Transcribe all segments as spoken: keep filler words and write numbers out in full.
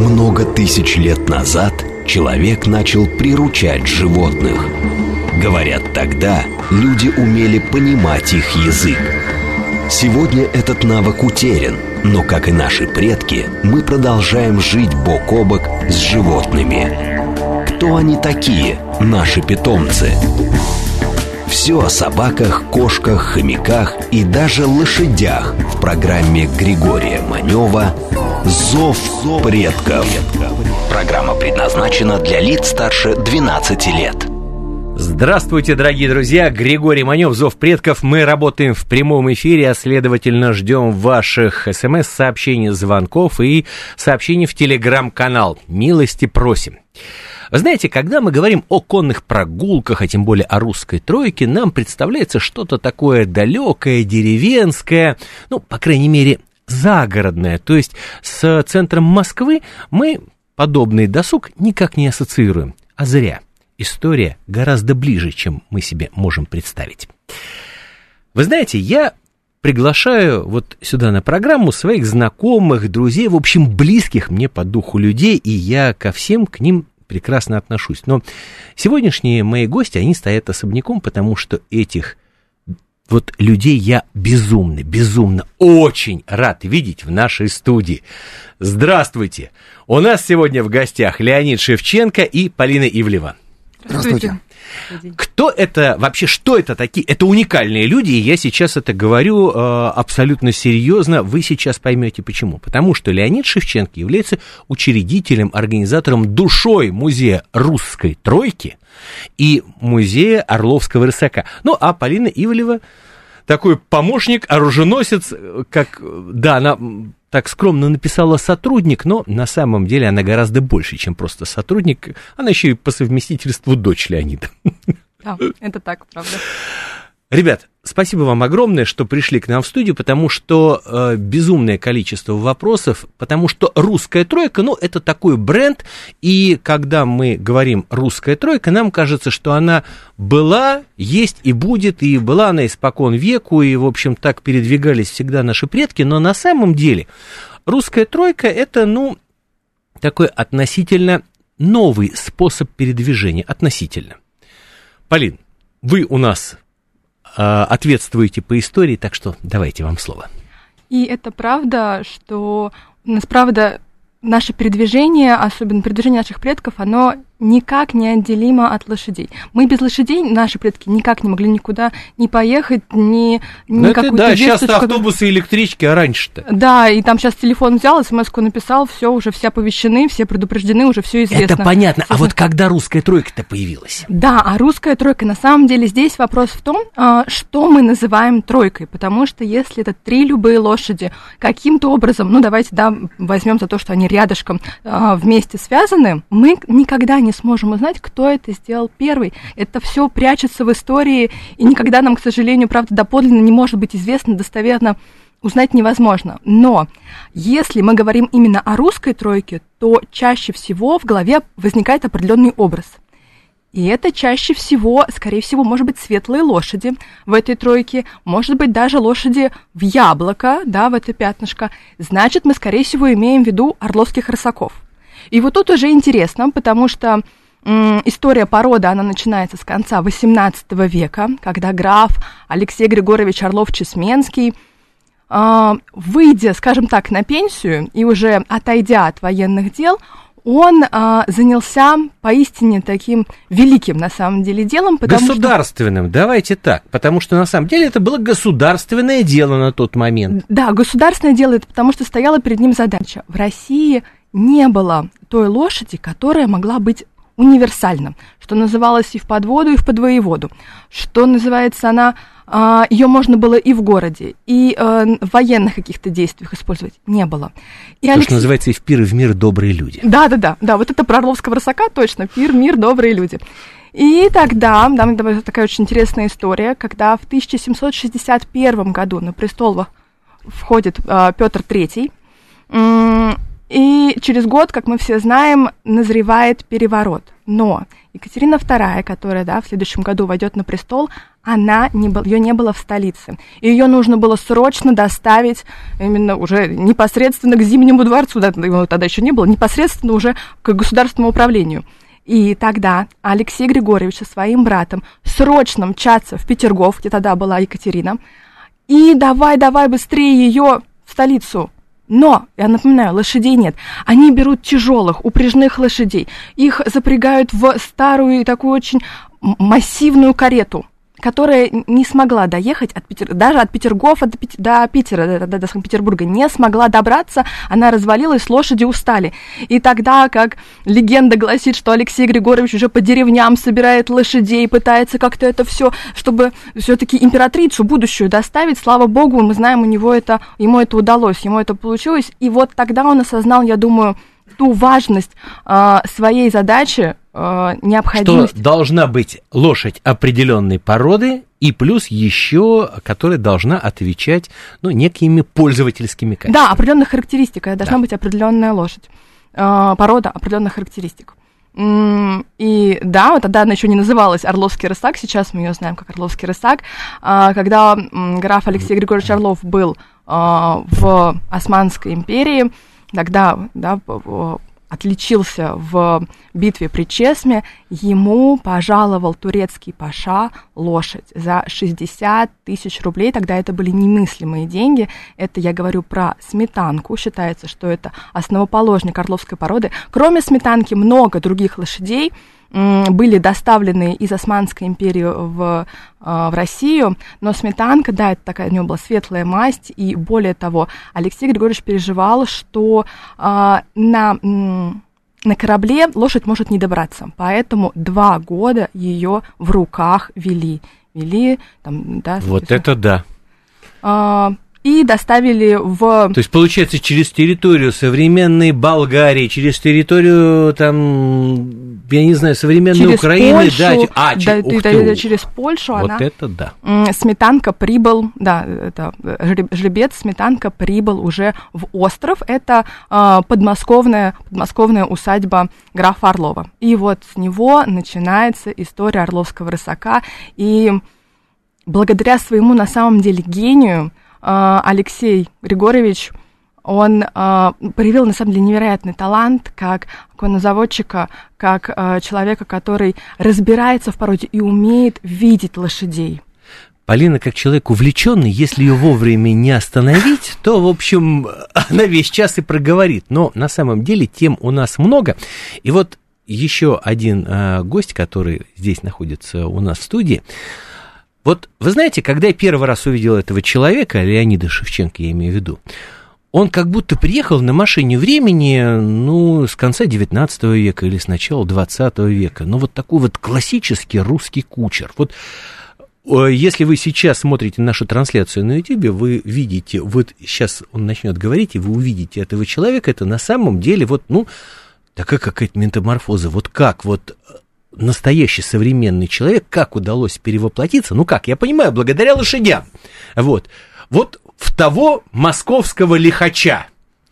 Много тысяч лет назад человек начал приручать животных. Говорят, тогда люди умели понимать их язык. Сегодня этот навык утерян, но, как и наши предки, мы продолжаем жить бок о бок с животными. Кто они такие, наши питомцы? Все о собаках, кошках, хомяках и даже лошадях в программе Григория Манева «Зов предков». Программа предназначена для лиц старше двенадцати лет. Здравствуйте, дорогие друзья! Григорий Манев, «Зов предков». Мы работаем в прямом эфире, а следовательно ждем ваших смс-сообщений, звонков и сообщений в телеграм-канал. Милости просим. Вы знаете, когда мы говорим о конных прогулках, а тем более о русской тройке, нам представляется что-то такое далекое, деревенское, ну, по крайней мере, загородное. То есть с центром Москвы мы подобный досуг никак не ассоциируем. А зря. История гораздо ближе, чем мы себе можем представить. Вы знаете, я приглашаю вот сюда на программу своих знакомых, друзей, в общем, близких мне по духу людей, и я ко всем к ним прекрасно отношусь. Но сегодняшние мои гости, они стоят особняком, потому что этих вот людей я безумно, безумно, очень рад видеть в нашей студии. Здравствуйте! У нас сегодня в гостях Леонид Шевченко и Полина Ивлева. Здравствуйте. Кто это вообще, что это такие? Это уникальные люди, и я сейчас это говорю э, абсолютно серьезно. Вы сейчас поймете почему. Потому что Леонид Шевченко является учредителем, организатором, душой музея русской тройки и музея Орловского рысака. Ну, а Полина Ивлева такой помощник, оруженосец, как, да, она так скромно написала сотрудник, но на самом деле она гораздо больше, чем просто сотрудник. Она еще и по совместительству дочь Леонида. Да, это так, правда. Ребят, спасибо вам огромное, что пришли к нам в студию, потому что э, безумное количество вопросов, потому что русская тройка, ну, это такой бренд, и когда мы говорим русская тройка, нам кажется, что она была, есть и будет, и была она испокон веку, и, в общем, так передвигались всегда наши предки, но на самом деле русская тройка это, ну, такой относительно новый способ передвижения, относительно. Полин, вы у нас ответствуете по истории, так что давайте вам слово. И это правда, что у нас, правда, наше передвижение, особенно передвижение наших предков, оно никак не отделимо от лошадей. Мы без лошадей, наши предки, никак не могли никуда ни поехать, ни, ни это, какую-то да, весточку. сейчас-то автобусы и электрички, а раньше-то? Да, и там сейчас телефон взял, смс-ку написал, все, уже все оповещены, все предупреждены, уже все известно. Это понятно, а вот когда русская тройка-то появилась? Да, а русская тройка, на самом деле, здесь вопрос в том, что мы называем тройкой, потому что если это три любые лошади, каким-то образом, ну, давайте, да, возьмем за то, что они рядышком вместе связаны, мы никогда не сможем узнать, кто это сделал первый. Это все прячется в истории, и никогда нам, к сожалению, правда, доподлинно не может быть известно, достоверно узнать невозможно. Но если мы говорим именно о русской тройке, то чаще всего в голове возникает определенный образ. И это чаще всего, скорее всего, может быть, светлые лошади в этой тройке, может быть, даже лошади в яблоко, да, в это пятнышко. Значит, мы, скорее всего, имеем в виду орловских рысаков. И вот тут уже интересно, потому что м, история породы, она начинается с конца восемнадцатого века, когда граф Алексей Григорьевич Орлов-Чесменский, э, выйдя, скажем так, на пенсию и уже отойдя от военных дел, он а, занялся поистине таким великим, на самом деле, делом. Государственным, что... давайте так, потому что, на самом деле, это было государственное дело на тот момент. Да, государственное дело, это потому что стояла перед ним задача. В России не было той лошади, которая могла быть универсальна, что называлось и в подводу, и в подвоеводу, что называется она... Ее можно было и в городе, и э, в военных каких-то действиях использовать не было. И То, Алексей... что называется и в пир, и в мир добрые люди. Да-да-да, да, вот это про Орловского рысака точно, пир, мир, добрые люди. И тогда, да, такая очень интересная история, когда в тысяча семьсот шестьдесят первом году на престол входит э, Петр Третий, э, И через год, как мы все знаем, назревает переворот. Но Екатерина вторая, которая, да, в следующем году войдет на престол, она не был, ее не было в столице. И ее нужно было срочно доставить именно уже непосредственно к Зимнему дворцу, да, его тогда еще не было, непосредственно уже к государственному управлению. И тогда Алексей Григорьевич со своим братом срочно мчатся в Петергоф, где тогда была Екатерина, и давай-давай быстрее ее в столицу. Но, я напоминаю, лошадей нет. Они берут тяжелых, упряжных лошадей. Их запрягают в старую такую очень массивную карету, которая не смогла доехать от Петер... даже от Петергофа до, Пет... до Питера, до, до Санкт-Петербурга, не смогла добраться, она развалилась, лошади устали. И тогда, как легенда гласит, что Алексей Григорьевич уже по деревням собирает лошадей, пытается как-то это все, чтобы все-таки императрицу будущую доставить, слава богу, мы знаем, у него это, ему это удалось, ему это получилось. И вот тогда он осознал, я думаю, ту важность э, своей задачи, необходимость. Что должна быть лошадь определенной породы и плюс еще, которая должна отвечать, ну, некими пользовательскими качествами. Да, определенных характеристик. Должна да. быть определенная лошадь. Порода определенных характеристик. И да, вот тогда она еще не называлась Орловский рысак, сейчас мы ее знаем как Орловский рысак. Когда граф Алексей Григорьевич Орлов был в Османской империи, тогда, да, отличился в битве при Чесме, ему пожаловал турецкий паша лошадь за шестьдесят тысяч рублей. Тогда это были немыслимые деньги. Это я говорю про Сметанку. Считается, что это основоположник орловской породы. Кроме Сметанки, много других лошадей были доставлены из Османской империи в, в Россию, но Сметанка, да, это такая, у него была светлая масть, и более того, Алексей Григорьевич переживал, что а, на, на корабле лошадь может не добраться, поэтому два года ее в руках вели, вели, там, да. Вот это да. А, и доставили в... То есть, получается, через территорию современной Болгарии, через территорию, там, я не знаю, современной через Украины, Польшу, да, а, да, ух да, ты, да, через Польшу вот она... это да. Сметанка прибыл, да, это жеребец Сметанка прибыл уже в остров, это э, подмосковная, подмосковная усадьба графа Орлова. И вот с него начинается история Орловского рысака, и благодаря своему, на самом деле, гению, Алексей Григорьевич, он э, проявил, на самом деле, невероятный талант как коннозаводчика, как э, человека, который разбирается в породе и умеет видеть лошадей. Полина, как человек увлеченный, если ее вовремя не остановить, то, в общем, она весь час и проговорит. Но на самом деле тем у нас много. И вот еще один э, гость, который здесь находится у нас в студии. Вот вы знаете, когда я первый раз увидел этого человека, Леонида Шевченко, я имею в виду, он как будто приехал на машине времени, ну, с конца девятнадцатого века или с начала двадцатого века. Ну, вот такой вот классический русский кучер. Вот если вы сейчас смотрите нашу трансляцию на YouTube, вы видите, вот сейчас он начнет говорить, и вы увидите этого человека, это на самом деле вот, ну, такая какая-то метаморфоза. Вот как вот... настоящий современный человек, как удалось перевоплотиться, ну как, я понимаю, благодаря лошадям, вот, вот в того московского лихача.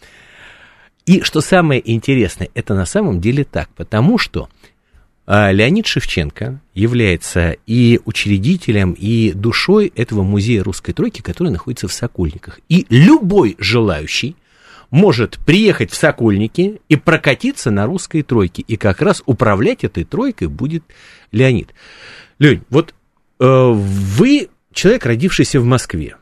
И что самое интересное, это на самом деле так, потому что а, Леонид Шевченко является и учредителем, и душой этого музея русской тройки, который находится в Сокольниках. И любой желающий может приехать в Сокольники и прокатиться на русской тройке. И как раз управлять этой тройкой будет Леонид. Лень, вот э, вы человек, родившийся в Москве.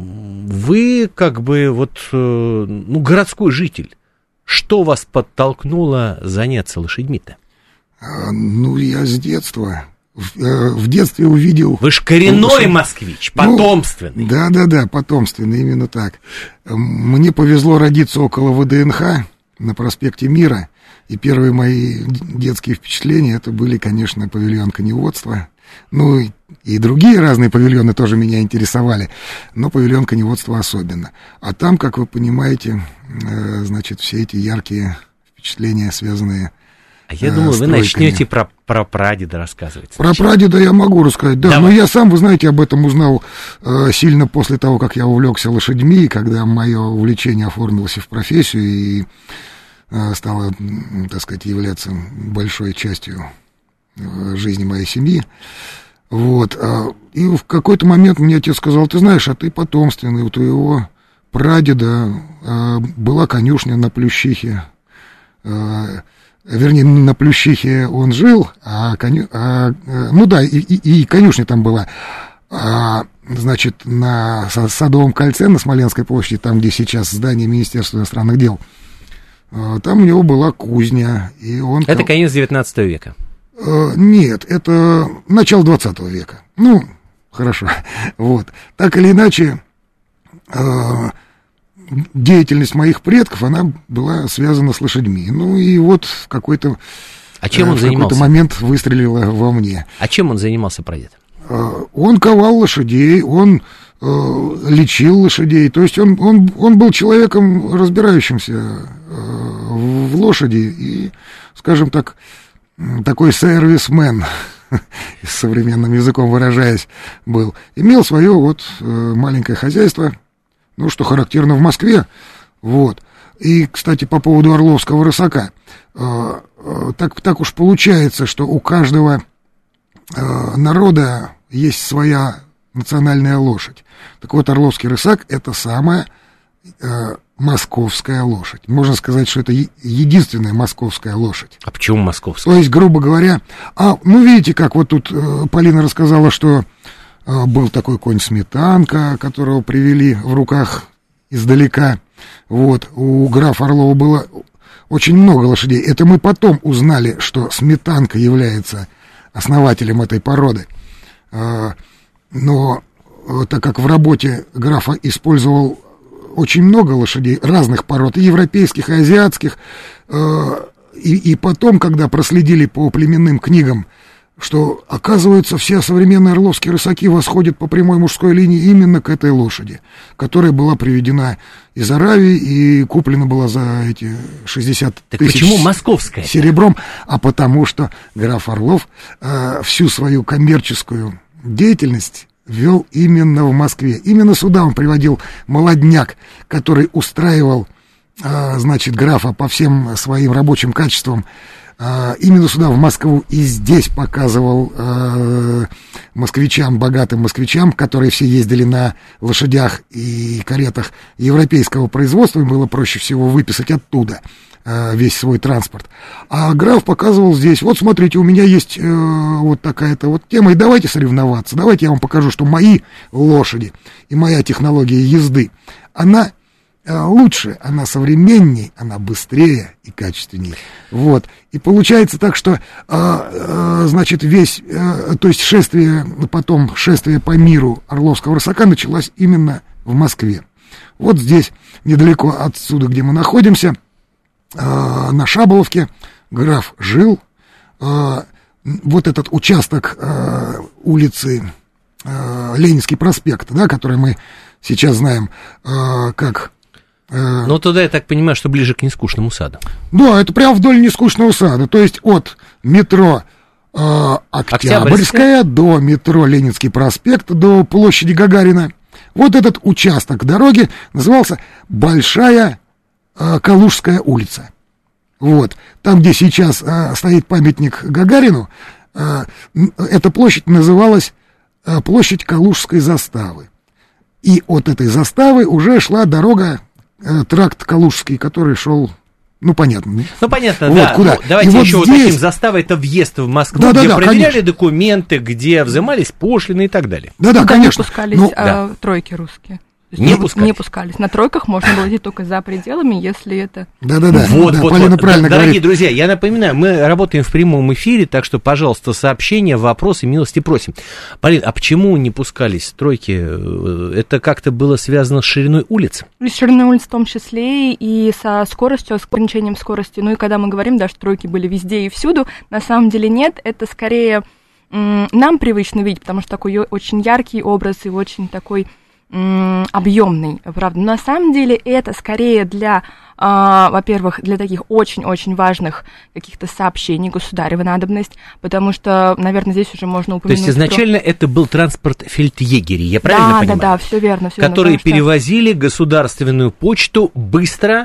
Вы как бы вот, э, ну, городской житель. Что вас подтолкнуло заняться лошадьми-то? А, ну, я с детства... В детстве увидел... Вы ж коренной москвич, потомственный. Ну, да-да-да, потомственный, именно так. Мне повезло родиться около ВДНХ на проспекте Мира, и первые мои детские впечатления, это были, конечно, павильон коневодства. Ну, и другие разные павильоны тоже меня интересовали, но павильон коневодства особенно. А там, как вы понимаете, значит, все эти яркие впечатления, связанные... А я думаю, вы начнете про, про прадеда рассказывать. Про прадеда я могу рассказать, да. Давай. Но я сам, вы знаете, об этом узнал э, сильно после того, как я увлекся лошадьми, когда мое увлечение оформилось в профессию. И стала, так сказать, являться большой частью жизни моей семьи. Вот. И в какой-то момент мне отец сказал: ты знаешь, а ты потомственный, у твоего прадеда была конюшня на Плющихе. Вернее, на Плющихе он жил, а, коню... а ну да, и, и, и конюшня там была. А, значит, на Садовом кольце, на Смоленской площади, там, где сейчас здание Министерства иностранных дел, там у него была кузня. И он это там... конец девятнадцатого века? Нет, это начало двадцатого века. Ну, хорошо. Вот. Так или иначе, деятельность моих предков, она была связана с лошадьми. Ну, и вот в какой-то, а чем он в занимался? какой-то момент выстрелила во мне. А чем он занимался, прадед? Он ковал лошадей, он э, лечил лошадей. То есть он, он, он был человеком, разбирающимся э, в лошади. И, скажем так, такой сервисмен, современным языком выражаясь, был. Имел свое вот э, маленькое хозяйство, ну, что характерно в Москве. Вот. И, кстати, по поводу Орловского рысака. Э, э, так, так уж получается, что у каждого э, народа есть своя национальная лошадь. Так вот, Орловский рысак — это самая э, московская лошадь. Можно сказать, что это е- единственная московская лошадь. А почему московская? То есть, грубо говоря... А, ну, видите, как вот тут э, Полина рассказала, что э, был такой конь Сметанка, которого привели в руках издалека. Вот, у графа Орлова было очень много лошадей. Это мы потом узнали, что Сметанка является основателем этой породы. Э, но так как в работе графа использовал очень много лошадей разных пород, и европейских, и азиатских, и, и потом, когда проследили по племенным книгам, что, оказывается, все современные орловские рысаки восходят по прямой мужской линии именно к этой лошади, которая была приведена из Аравии и куплена была за эти шестьдесят так тысяч почему московская серебром, а потому что граф Орлов э, всю свою коммерческую деятельность вел именно в Москве. Именно сюда он приводил молодняк, который устраивал, э, значит, графа по всем своим рабочим качествам. Э, именно сюда, в Москву, и здесь показывал э, москвичам, богатым москвичам, которые все ездили на лошадях и каретах европейского производства, им было проще всего выписать оттуда весь свой транспорт. А граф показывал здесь: вот смотрите, у меня есть э, вот такая-то вот тема, и давайте соревноваться, давайте я вам покажу, что мои лошади и моя технология езды, она э, лучше, она современнее, она быстрее и качественнее. Вот. И получается так, что, э, э, значит, весь, э, то есть шествие, потом шествие по миру Орловского рысака началось именно в Москве. Вот здесь, недалеко отсюда, где мы находимся, на Шаболовке граф жил. Вот этот участок улицы Ленинский проспект, да, который мы сейчас знаем как... Ну, туда, я так понимаю, что ближе к Нескучному саду. Да, это прямо вдоль Нескучного сада. То есть от метро Октябрьская, Октябрьская до метро Ленинский проспект, до площади Гагарина. Вот этот участок дороги назывался Большая Калужская улица. Вот. Там, где сейчас а, стоит памятник Гагарину, а, эта площадь называлась а, площадь Калужской заставы. И от этой заставы уже шла дорога, а, тракт Калужский, который шел, ну, понятно. Ну, понятно, вот, да. Куда. Ну, давайте и еще вот вот здесь... уточним: застава — это въезд в Москву, да, где да, да, проверяли конечно. документы, где взимались пошлины и так далее. Да-да, Куда конечно. не пускались ну, а, да. тройки русские. Не, не пускались. не пускались. На тройках можно было идти только за пределами, если это... Да-да-да, Вот, да, вот, Полина вот. правильно Дорогие говорит. друзья, я напоминаю, мы работаем в прямом эфире, так что, пожалуйста, сообщения, вопросы, милости просим. Полин, а почему не пускались тройки? Это как-то было связано с шириной улиц? И с шириной улиц в том числе, и со скоростью, с ограничением скорости. Ну и когда мы говорим, да, что тройки были везде и всюду, на самом деле нет, это скорее м- нам привычно видеть, потому что такой очень яркий образ и очень такой... объемный, правда. Но на самом деле это скорее для, а, во-первых, для таких очень-очень важных каких-то сообщений, государевой надобность, потому что, наверное, здесь уже можно упомянуть... То есть изначально про... это был транспорт фельдъегерей, я правильно да, понимаю? Да, да, да, все верно. Все которые верно, перевозили что... государственную почту быстро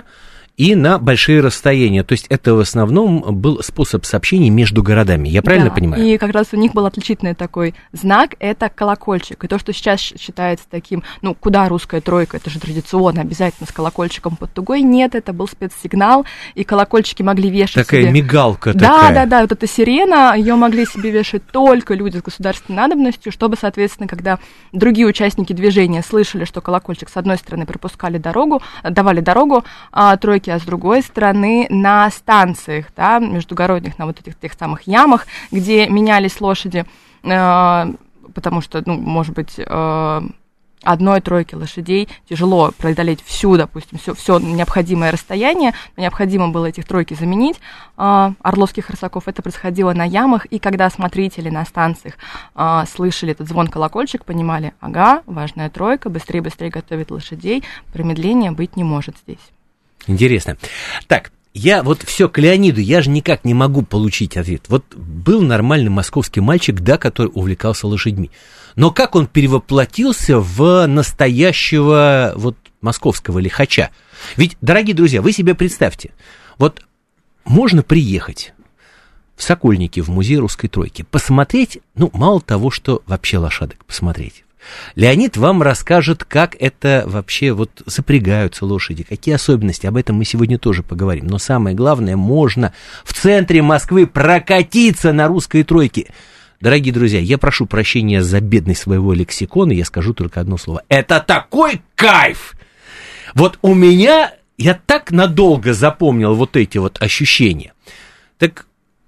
и на большие расстояния. То есть это в основном был способ сообщения между городами. Я правильно да, понимаю? И как раз у них был отличительный такой знак, это колокольчик. И то, что сейчас считается таким, ну, куда русская тройка, это же традиционно, обязательно с колокольчиком под тугой. Нет, это был спецсигнал, и колокольчики могли вешать такая себе... мигалка да, такая. Да, да, вот эта сирена, ее могли себе вешать только люди с государственной надобностью, чтобы, соответственно, когда другие участники движения слышали, что колокольчик с одной стороны пропускали дорогу, давали дорогу а, тройке, а с другой стороны на станциях, да, междугородних, на вот этих тех самых ямах, где менялись лошади, э, потому что, ну, может быть, э, одной тройке лошадей тяжело преодолеть всю, допустим, все, все необходимое расстояние, но необходимо было этих тройки заменить, э, орловских рысаков. Это происходило на ямах, и когда смотрители на станциях э, слышали этот звон колокольчик, понимали, ага, важная тройка, быстрее-быстрее готовит лошадей, промедления быть не может здесь. Интересно. Так, я вот все к Леониду, я же никак не могу получить ответ. Вот был нормальный московский мальчик, да, который увлекался лошадьми. Но как он перевоплотился в настоящего вот московского лихача? Ведь, дорогие друзья, вы себе представьте, вот можно приехать в Сокольники, в музей русской тройки, посмотреть, ну, мало того, что вообще лошадок посмотреть. Леонид вам расскажет, как это вообще вот запрягаются лошади, какие особенности, об этом мы сегодня тоже поговорим. Но самое главное, можно в центре Москвы прокатиться на русской тройке. Дорогие друзья, я прошу прощения за бедность своего лексикона, я скажу только одно слово. Это такой кайф! Вот у меня, я так надолго запомнил вот эти вот ощущения. Так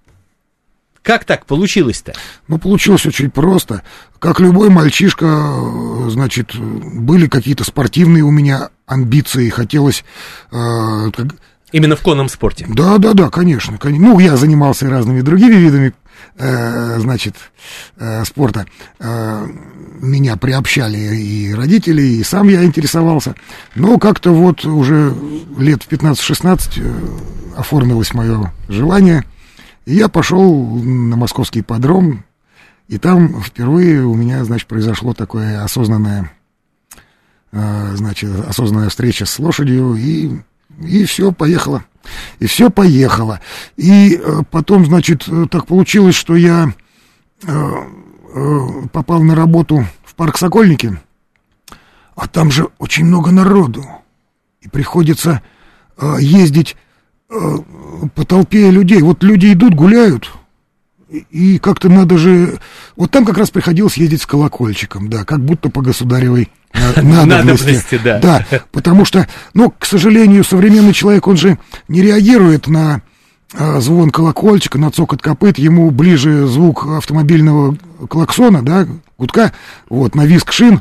как так получилось-то? Ну, получилось очень просто. Как любой мальчишка, значит, были какие-то спортивные у меня амбиции, хотелось... Э, как... Именно в конном спорте? Да, да, да, конечно, конечно. Ну, я занимался и разными другими видами, э, значит, э, спорта. Э, меня приобщали и родители, и сам я интересовался. Но как-то вот уже лет в пятнадцать-шестнадцать э, оформилось мое желание. И я пошел на московский ипподром, и там впервые у меня, значит, произошло такое осознанное, э, значит, осознанная встреча с лошадью, и, и все, поехало. И все поехало. И э, потом, значит, так получилось, что я э, э, попал на работу в парк Сокольники, а там же очень много народу, и приходится э, ездить по толпе людей. Вот люди идут, гуляют, и как-то надо же... Вот там как раз приходилось ездить с колокольчиком, да, как будто по государевой надобности. Да. Да, потому что, ну, к сожалению, современный человек, он же не реагирует на а, звон колокольчика, на цокот копыт, ему ближе звук автомобильного клаксона, да, гудка, вот, на визг шин.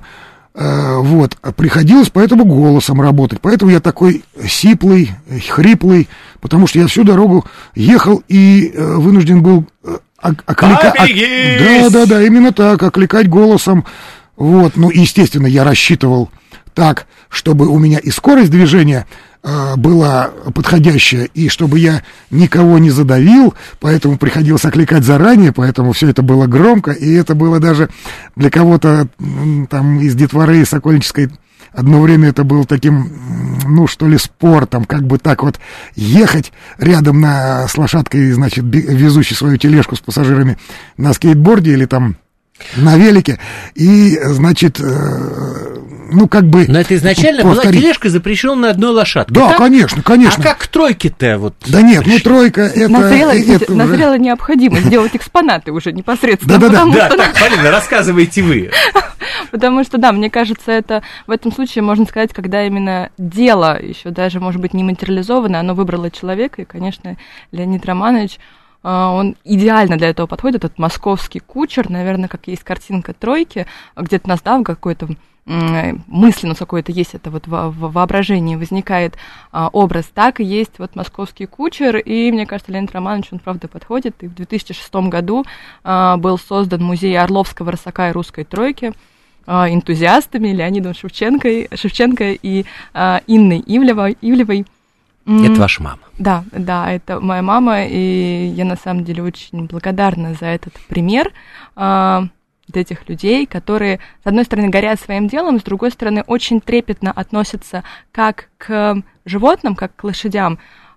Вот, приходилось поэтому голосом работать, поэтому я такой сиплый, хриплый, потому что я всю дорогу ехал и э, вынужден был э, окликать, да, да, да, именно так, окликать голосом, вот, ну, естественно, я рассчитывал так, чтобы у меня и скорость движения э, была подходящая, и чтобы я никого не задавил, поэтому приходилось окликать заранее, поэтому все это было громко, и это было даже для кого-то там из детворы сокольнической одно время это было таким, ну, что ли, спортом, как бы так вот ехать рядом на, с лошадкой, значит, везущей свою тележку с пассажирами на скейтборде или там на велике, и, значит, э, ну, как бы... Но это изначально повторить. Была тележка запрещена на одной лошадке. Да, так? конечно, конечно. А как к тройке-то вот... Да нет, ну, тройка это... Назрела, это назрела уже... необходимость сделать экспонаты уже непосредственно. Да-да-да. Да, что... так, Полина, рассказывайте вы. Потому что, да, мне кажется, это в этом случае, можно сказать, когда именно дело, еще даже, может быть, не материализованное, оно выбрало человека, и, конечно, Леонид Романович, он идеально для этого подходит, этот московский кучер, наверное, как есть картинка тройки, где-то нас, да, какой-то мысленно какое-то есть, это вот в воображении возникает образ, так и есть вот московский кучер, и, мне кажется, Леонид Романович, он правда подходит, и в две тысячи шестом году был создан музей Орловского рысака и русской тройки энтузиастами Леонидом Шевченко, Шевченко и Инной Ивлевой, Ивлевой. Это ваша мама? Да, да, это моя мама, и я на самом деле очень благодарна за этот пример. вот этих людей, которые, с одной стороны, горят своим делом, с другой стороны, очень трепетно относятся как к животным, как к лошадям,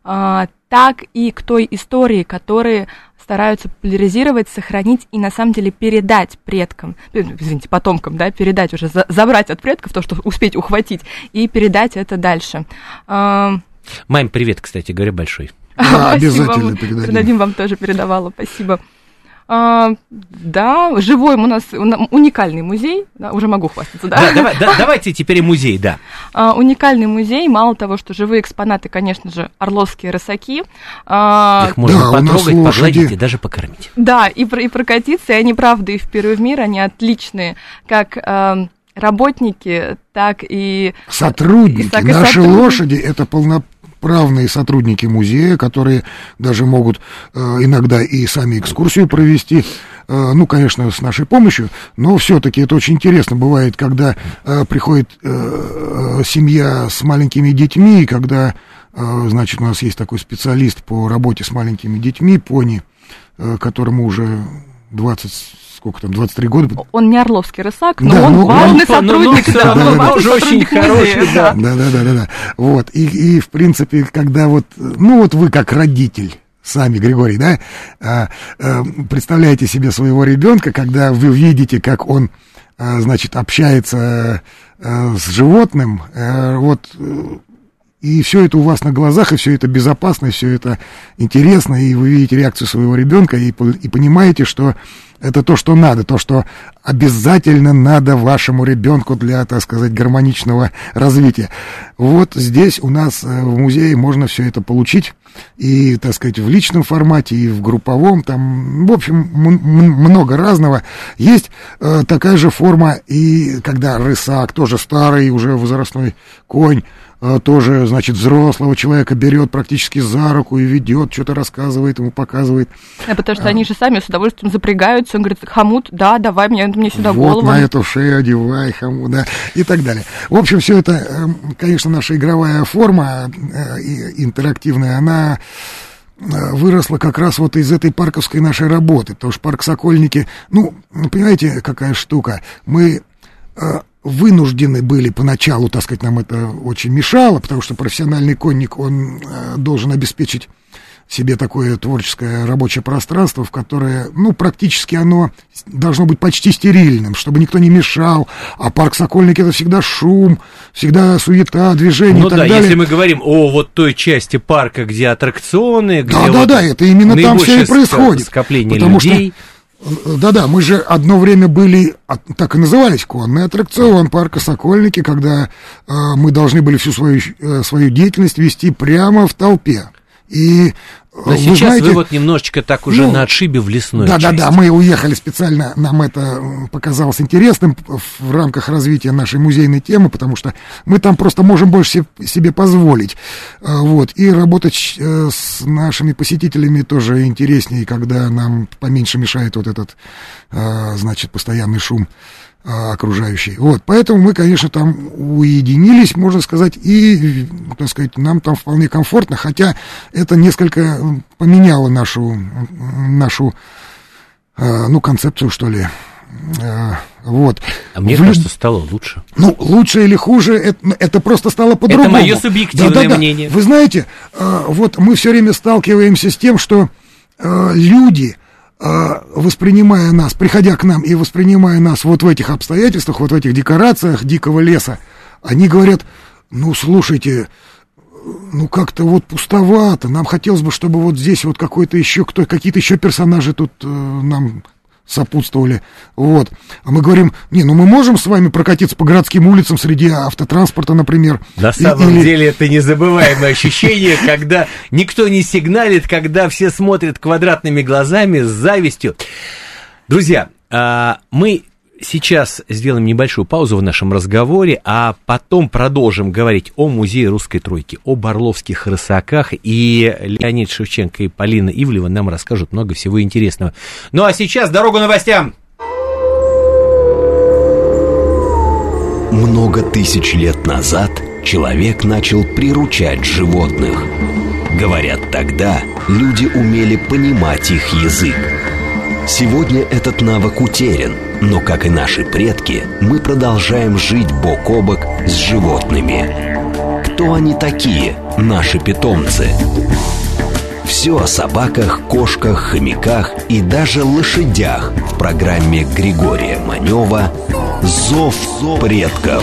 так и к той истории, которые стараются популяризировать, сохранить и, на самом деле, передать предкам, извините, потомкам, да, передать уже, за, забрать от предков то, что успеть ухватить, и передать это дальше. Маме привет, кстати говоря, большой. Да, обязательно передадим. Передадим, вам тоже передавала, спасибо. А, да, живой у нас уникальный музей, да, уже могу хвастаться, да? Да, давай, да, давайте теперь и музей, да. А, уникальный музей, мало того, что живые экспонаты, конечно же, орловские рысаки. А, Их можно да, потрогать, погладить и даже покормить. Да, и, и прокатиться, и они, правда, и в первый мир, они отличные, как а, работники, так и... Сотрудники, и, так, и наши сотрудники. лошади, это полноправные равные сотрудники музея, которые даже могут э, иногда и сами экскурсию провести, э, ну, конечно, с нашей помощью, но все-таки это очень интересно бывает, когда э, приходит э, семья с маленькими детьми, когда, э, значит, у нас есть такой специалист по работе с маленькими детьми, пони, э, которому уже двадцать, сколько там, двадцать три года. Он не орловский рысак, но да, он ну, важный он, сотрудник. Ну, ну, да, да, он да, важный тоже очень сотрудник музея, хороший, да. Да, да, да, да, да. Вот, и, и, в принципе, когда вот, ну, вот вы как родитель, сами, Григорий, да, а, а, представляете себе своего ребенка, когда вы видите, как он, а, значит, общается а, с животным, а, вот, и все это у вас на глазах, и все это безопасно, и все это интересно, и вы видите реакцию своего ребенка, и, и понимаете, что это то, что надо, то, что обязательно надо вашему ребенку для, так сказать, гармоничного развития. Вот здесь у нас в музее можно все это получить, и, так сказать, в личном формате, и в групповом, там, в общем, м- много разного. Есть э, такая же форма, и когда рысак, тоже старый, уже возрастной конь, тоже, значит, взрослого человека берет практически за руку и ведет, что-то рассказывает ему, показывает. Да, потому что а, они же сами с удовольствием запрягаются. Он говорит: хомут, да, давай мне, мне сюда вот голову. Вот на эту шею одевай, хомут, да, и так далее. В общем, все это, конечно, наша игровая форма интерактивная, она выросла как раз вот из этой парковской нашей работы. Потому что парк Сокольники, ну, понимаете, какая штука, мы... вынуждены были поначалу, так сказать, нам это очень мешало, потому что профессиональный конник, он э, должен обеспечить себе такое творческое рабочее пространство, в которое, ну, практически оно должно быть почти стерильным, чтобы никто не мешал, а парк Сокольники — это всегда шум, всегда суета, движение ну и так да, далее. если мы говорим о вот той части парка, где аттракционы, где да, вот да, да, это именно там все и происходит. Скопление потому людей. Что да-да, мы же одно время были, так и назывались, конный аттракцион парка Сокольники, когда э, мы должны были всю свою, э, свою деятельность вести прямо в толпе. И, Но вы сейчас знаете, вы вот немножечко так уже ну, на отшибе в лесной да, части. Да-да-да, мы уехали специально, нам это показалось интересным в рамках развития нашей музейной темы, потому что мы там просто можем больше себе позволить. Вот, и работать с нашими посетителями тоже интереснее, когда нам поменьше мешает вот этот, значит, постоянный шум окружающий. Вот, поэтому мы, конечно, там уединились, можно сказать, и, так сказать, нам там вполне комфортно, хотя это несколько поменяло нашу, нашу, ну, концепцию, что ли. Вот. А мне В... кажется, стало лучше. Ну, лучше или хуже, это, это просто стало по-другому. Это мое субъективное Да-да-да. мнение. Вы знаете, вот мы все время сталкиваемся с тем, что люди, воспринимая нас, приходя к нам и воспринимая нас вот в этих обстоятельствах, вот в этих декорациях дикого леса, они говорят: ну, слушайте, ну, как-то вот пустовато, нам хотелось бы, чтобы вот здесь вот какой-то еще, кто, какие-то еще персонажи тут э, нам сопутствовали, вот. А мы говорим: не, ну мы можем с вами прокатиться по городским улицам среди автотранспорта, например. На самом или... деле это незабываемое ощущение, когда никто не сигналит, когда все смотрят квадратными глазами с завистью. Друзья, мы сейчас сделаем небольшую паузу в нашем разговоре, а потом продолжим говорить о музее русской тройки, об орловских рысаках, и Леонид Шевченко и Полина Ивлева нам расскажут много всего интересного. Ну а сейчас дорогу новостям! Много тысяч лет назад человек начал приручать животных. Говорят, тогда люди умели понимать их язык. Сегодня этот навык утерян, но, как и наши предки, мы продолжаем жить бок о бок с животными. Кто они такие, наши питомцы? Все о собаках, кошках, хомяках и даже лошадях в программе Григория Манева «Зов предков».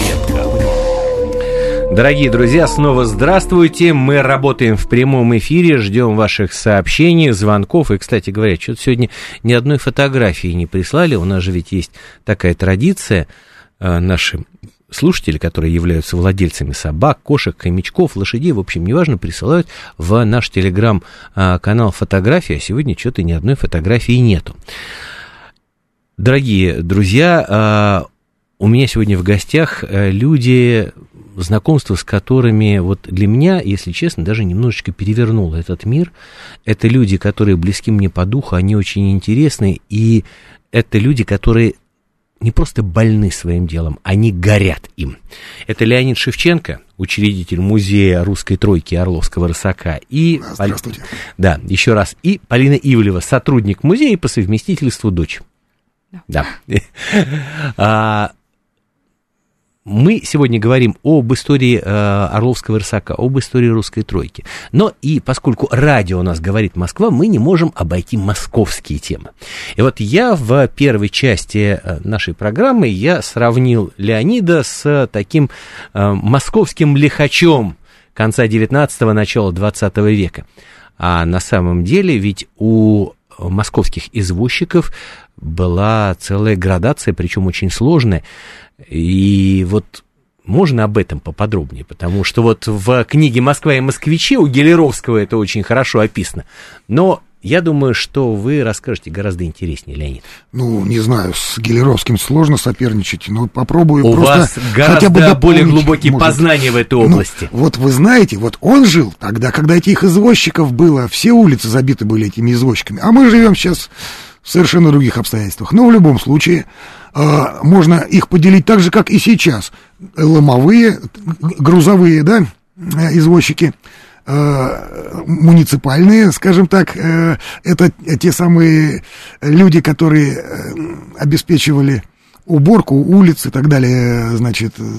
Дорогие друзья, снова здравствуйте. Мы работаем в прямом эфире, ждем ваших сообщений, звонков. И, кстати говоря, что-то сегодня ни одной фотографии не прислали. У нас же ведь есть такая традиция. Наши слушатели, которые являются владельцами собак, кошек, хомячков, лошадей, в общем, неважно, присылают в наш телеграм-канал фотографии, а сегодня что-то ни одной фотографии нету. Дорогие друзья, у меня сегодня в гостях люди, знакомство с которыми вот для меня, если честно, даже немножечко перевернуло этот мир. Это люди, которые близки мне по духу, они очень интересны, и это люди, которые не просто больны своим делом, они горят им. Это Леонид Шевченко, учредитель музея русской тройки Орловского рысака. И Здравствуйте. Да, еще раз. И Полина Ивлева, сотрудник музея и по совместительству дочь. Да. да. Мы сегодня говорим об истории э, Орловского рысака, об истории русской тройки. Но и поскольку радио у нас говорит Москва, мы не можем обойти московские темы. И вот я в первой части нашей программы я сравнил Леонида с таким э, московским лихачом конца девятнадцатого, начала двадцатого века. А на самом деле ведь у московских извозчиков была целая градация, причем очень сложная. И вот можно об этом поподробнее, потому что вот в книге «Москва и москвичи» у Гелеровского это очень хорошо описано. Но я думаю, что вы расскажете гораздо интереснее, Леонид. Ну, не знаю, с Гелеровским сложно соперничать, но попробую у просто вас гораздо хотя бы более глубокие может. познания в этой области. Ну, вот вы знаете, вот он жил тогда, когда этих извозчиков было, все улицы забиты были этими извозчиками, а мы живем сейчас в совершенно других обстоятельствах. Но в любом случае э, можно их поделить так же, как и сейчас. Ломовые, грузовые, да, извозчики, э, муниципальные, скажем так, э, это те самые люди, которые э, обеспечивали уборку улиц и так далее, значит, э,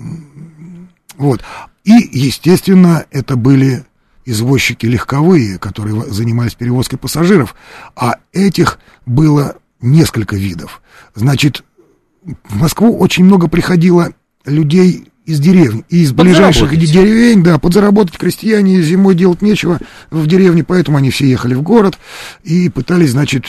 вот. И, естественно, это были извозчики легковые, которые занимались перевозкой пассажиров, а этих было несколько видов. Значит, в Москву очень много приходило людей из деревень, из ближайших деревень, да, подзаработать крестьяне, зимой делать нечего в деревне, поэтому они все ехали в город и пытались, значит,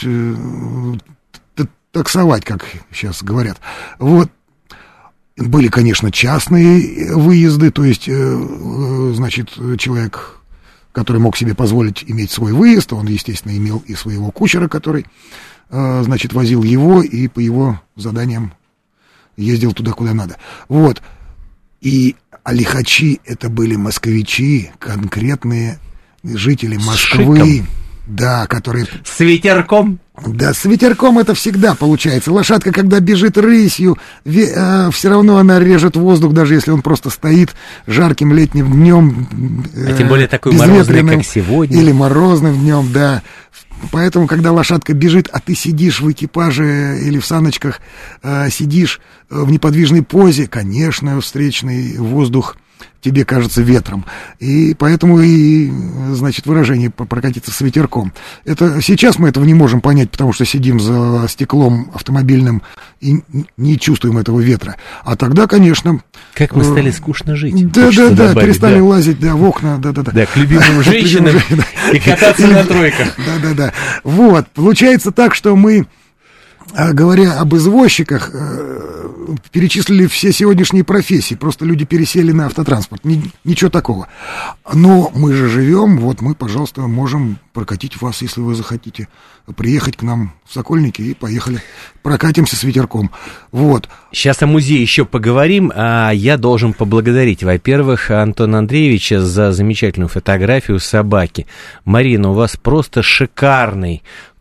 таксовать, как сейчас говорят. Вот. Были, конечно, частные выезды, то есть, значит, человек, который мог себе позволить иметь свой выезд, он, естественно, имел и своего кучера, который, э, значит, возил его и по его заданиям ездил туда, куда надо. Вот. И а лихачи — это были москвичи, конкретные жители Москвы. Да, которые... С ветерком? Да, с ветерком это всегда получается. Лошадка, когда бежит рысью, ве, э, все равно она режет воздух, даже если он просто стоит жарким летним днем. Э, а тем более такой морозный, как сегодня. Или морозным днем, да. Поэтому, когда лошадка бежит, а ты сидишь в экипаже или в саночках, э, сидишь в неподвижной позе, конечно, встречный воздух тебе кажется ветром. И поэтому и, значит, выражение прокатиться с ветерком. Это, сейчас мы этого не можем понять, потому что сидим за стеклом автомобильным и не чувствуем этого ветра. А тогда, конечно... Как мы стали скучно жить. Да-да-да, перестали да. лазить да, в окна. Да-да-да. Да, к любимым женщинам и кататься на тройках. Да-да-да. Вот, получается так, что мы, говоря об извозчиках, перечислили все сегодняшние профессии, просто люди пересели на автотранспорт, ничего такого. Но мы же живем, вот мы, пожалуйста, можем прокатить вас, если вы захотите, приехать к нам в Сокольники и поехали, прокатимся с ветерком. Вот. Сейчас о музее еще поговорим, а я должен поблагодарить, во-первых, Антона Андреевича за замечательную фотографию собаки. Марина, у вас просто шикарный